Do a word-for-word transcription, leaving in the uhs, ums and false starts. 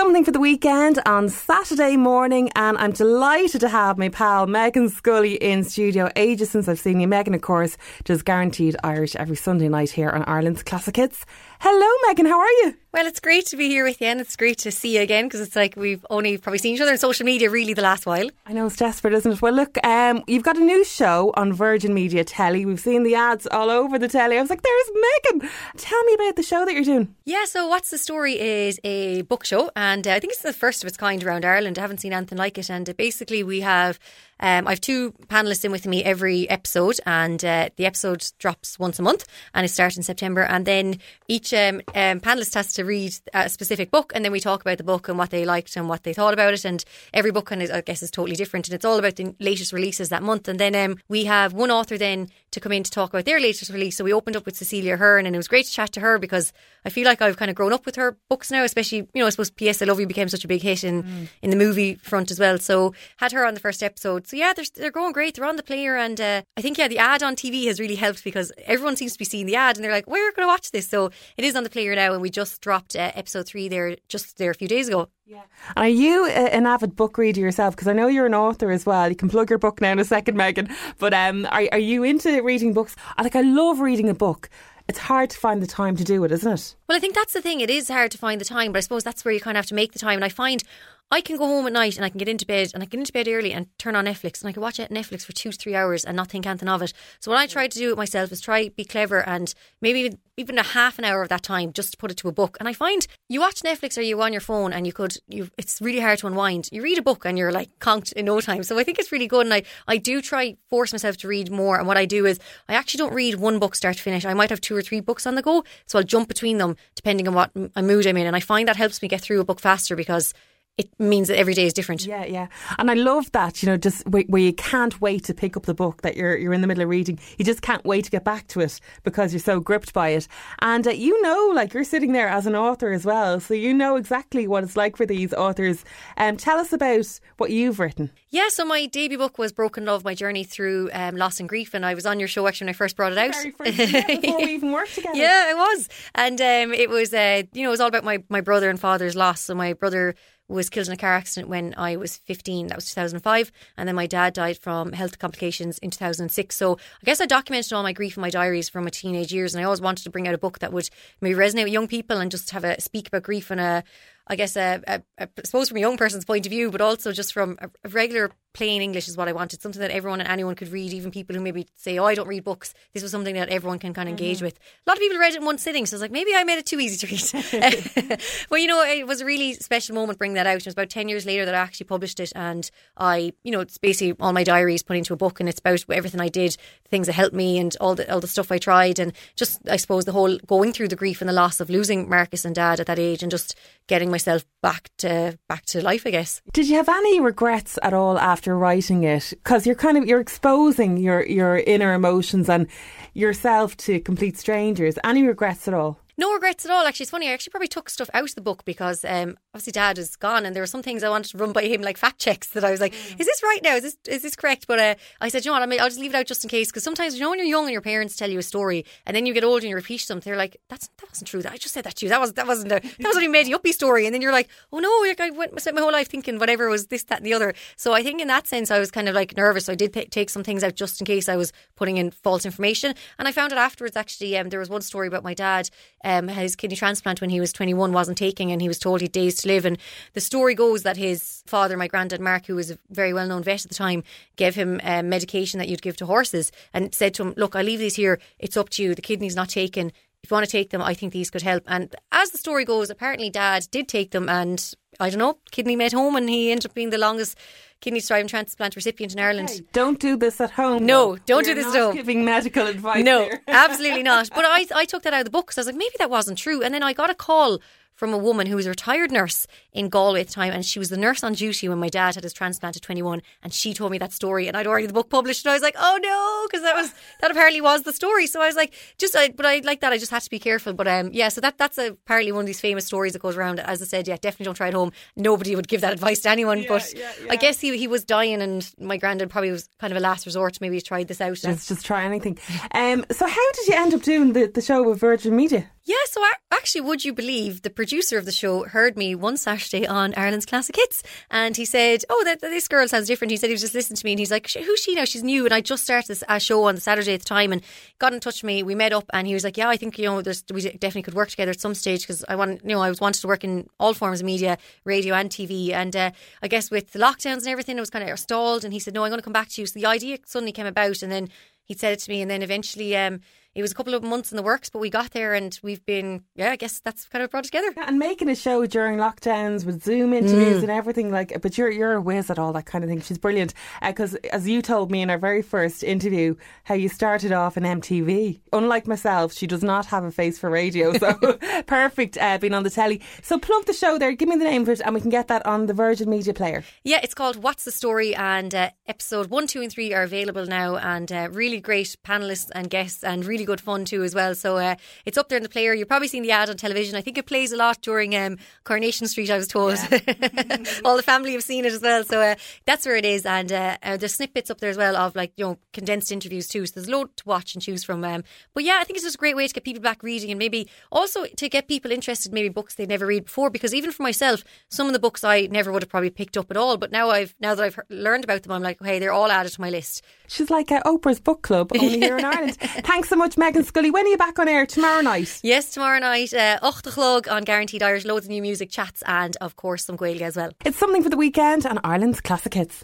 Something for the weekend on Saturday morning, and I'm delighted to have my pal Megan Scully in studio. Ages since I've seen you. Megan, of course, does Guaranteed Irish every Sunday night here on Ireland's Classic Hits. Hello Megan, how are you? Well, it's great to be here with you, and it's great to see you again, because it's like we've only probably seen each other on social media really the last while. I know, it's desperate, isn't it? Well, look, um, you've got a new show on Virgin Media Telly. We've seen the ads all over the telly. I was like, there's Megan. Tell me about the show that you're doing. Yeah, so What's the Story is a book show, and uh, I think it's the first of its kind around Ireland. I haven't seen anything like it, and uh, basically we have Um, I have two panellists in with me every episode, and uh, the episode drops once a month, and it starts in September. And then each um, um, panellist has to read a specific book, and then we talk about the book and what they liked and what they thought about it. And every book, kind of, I guess, is totally different, and it's all about the latest releases that month. And then um, we have one author then to come in to talk about their latest release. So we opened up with Cecilia Hearn, and it was great to chat to her, because I feel like I've kind of grown up with her books now, especially, you know, I suppose P S I Love You became such a big hit in, mm. in the movie front as well. So had her on the first episode. So yeah, they're, they're going great. They're on the player, and uh, I think, yeah, the ad on T V has really helped, because everyone seems to be seeing the ad and they're like, we're going to watch this. So it is on the player now, and we just dropped uh, episode three there just there a few days ago. Yeah. And are you a, an avid book reader yourself? Because I know you're an author as well. You can plug your book now in a second, Megan. But um, are, are you into reading books? I, like, I love reading a book. It's hard to find the time to do it, isn't it? Well, I think that's the thing. It is hard to find the time, but I suppose that's where you kind of have to make the time. And I find I can go home at night and I can get into bed, and I can get into bed early and turn on Netflix, and I can watch it Netflix for two to three hours and not think anything of it. So what I try to do it myself is try be clever, and maybe even, even a half an hour of that time just to put it to a book. And I find you watch Netflix or you on your phone, and you could you it's really hard to unwind. You read a book and you're like conked in no time. So I think it's really good, and I, I do try force myself to read more. And what I do is I actually don't read one book start to finish. I might have two or three books on the go, so I'll jump between them depending on what mood I'm in, and I find that helps me get through a book faster, because it means that every day is different. Yeah, yeah. And I love that, you know, just where, where you can't wait to pick up the book that you're you're in the middle of reading. You just can't wait to get back to it because you're so gripped by it. And uh, you know, like, you're sitting there as an author as well, so you know exactly what it's like for these authors. Um, tell us about what you've written. Yeah, so my debut book was Broken Love, My Journey Through um, Loss and Grief, and I was on your show actually when I first brought it out. Very first, yeah, before we even worked together. Yeah, it was. And um, it was, uh, you know, it was all about my, my brother and father's loss. So my brother was killed in a car accident when I was fifteen. That was two thousand five. And then my dad died from health complications in two thousand six. So I guess I documented all my grief in my diaries from my teenage years. And I always wanted to bring out a book that would maybe resonate with young people and just have a speak about grief in a, I guess, a, a, a, I suppose from a young person's point of view, but also just from a, a regular plain English is what I wanted. Something that everyone and anyone could read, even people who maybe say, oh, I don't read books. This was something that everyone can kind of engage mm-hmm. with. A lot of people read it in one sitting, so I was like, maybe I made it too easy to read. Well, you know, it was a really special moment bringing that out. It was about ten years later that I actually published it, and I, you know, it's basically all my diaries put into a book, and it's about everything I did, the things that helped me, and all the all the stuff I tried, and just, I suppose, the whole going through the grief and the loss of losing Marcus and Dad at that age, and just getting myself back to back to life, I guess. Did you have any regrets at all after writing it? Because you're kind of you're exposing your your inner emotions and yourself to complete strangers. Any regrets at all? No regrets at all. Actually, it's funny. I actually probably took stuff out of the book because um, obviously Dad is gone, and there were some things I wanted to run by him, like fact checks, that I was like, mm. is this right now? Is this is this correct? But uh, I said, you know what, I'll just leave it out just in case, because sometimes, you know, when you're young and your parents tell you a story and then you get older and you repeat something, they're like, that's that wasn't true. I just said that to you. That was that wasn't a that was only a made-uppy story. And then you're like, oh no, like I went spent my whole life thinking whatever was this, that, and the other. So I think in that sense I was kind of like nervous. So I did p- take some things out just in case I was putting in false information. And I found it afterwards. Actually, um, there was one story about my dad. Um, his kidney transplant when he was twenty-one wasn't taking, and he was told he had days to live. And the story goes that his father, my granddad Mark, who was a very well known vet at the time, gave him um, medication that you'd give to horses, and said to him, look, I leave these here, it's up to you, the kidney's not taken, if you want to take them, I think these could help. And as the story goes, apparently Dad did take them, and I don't know, kidney made home, and he ended up being the longest kidney thriving transplant recipient in Ireland. Okay, don't do this at home. No, don't We're do this not at home. Giving medical advice. No, here. absolutely not. But I, I took that out of the book because I was like, maybe that wasn't true. And then I got a call from a woman who was a retired nurse in Galway at the time, and she was the nurse on duty when my dad had his transplant at twenty-one, and she told me that story, and I'd already the book published, and I was like, oh no, because that was that apparently was the story. So I was like, just I, but I like that I just had to be careful. But um yeah, so that that's a, apparently one of these famous stories that goes around. As I said, yeah, definitely don't try it home. Nobody would give that advice to anyone. Yeah, but yeah, yeah. I guess he he was dying, and my granddad probably was kind of a last resort. Maybe he tried this out. Just just try anything. Um. So how did you end up doing the, the show with Virgin Media? Yeah, so actually, would you believe the producer of the show heard me one Saturday Saturday on Ireland's Classic Hits, and he said, oh, that, that this girl sounds different. He said he was just listening to me, and he's like, who's she now? She's new, and I just started this a show on the Saturday at the time, and got in touch with me. We met up, and he was like, yeah, I think, you know, there's, we definitely could work together at some stage, because I want, you know, I was wanted to work in all forms of media, radio and T V, and uh, I guess with the lockdowns and everything, it was kind of stalled, and he said, no, I'm going to come back to you. So the idea suddenly came about, and then he said it to me, and then eventually um, it was a couple of months in the works, but we got there, and we've been, yeah, I guess that's kind of brought it together. Yeah, and making a show during lockdowns with Zoom interviews Mm. and everything, like, but you're you're a whiz at all that kind of thing. She's brilliant, because uh, as you told me in our very first interview, how you started off in M T V. Unlike myself, she does not have a face for radio, so perfect uh, being on the telly. So plug the show there, give me the name of it, and we can get that on the Virgin Media Player. Yeah, it's called What's the Story, and uh, episode one, two and three are available now, and uh, really great panellists and guests, and really good fun too as well. So uh, it's up there in the player. You've probably seen the ad on television. I think it plays a lot during um, Coronation Street, I was told. Yeah. All the family have seen it as well. So uh, that's where it is, and uh, uh, there's snippets up there as well of, like, you know, condensed interviews too. So there's a load to watch and choose from. Um, but yeah, I think it's just a great way to get people back reading, and maybe also to get people interested, maybe books they've never read before. Because even for myself, some of the books I never would have probably picked up at all. But now I've now that I've heard, learned about them, I'm like, hey, they're all added to my list. She's like uh, Oprah's book club, only here in Ireland. Thanks so much, Megan Scully. When are you back on air? Tomorrow night? Yes, tomorrow night. Uh, Och the Chlog on Guaranteed Irish. Loads of new music, chats, and of course some Gaeilge as well. It's something for the weekend on Ireland's Classic Hits.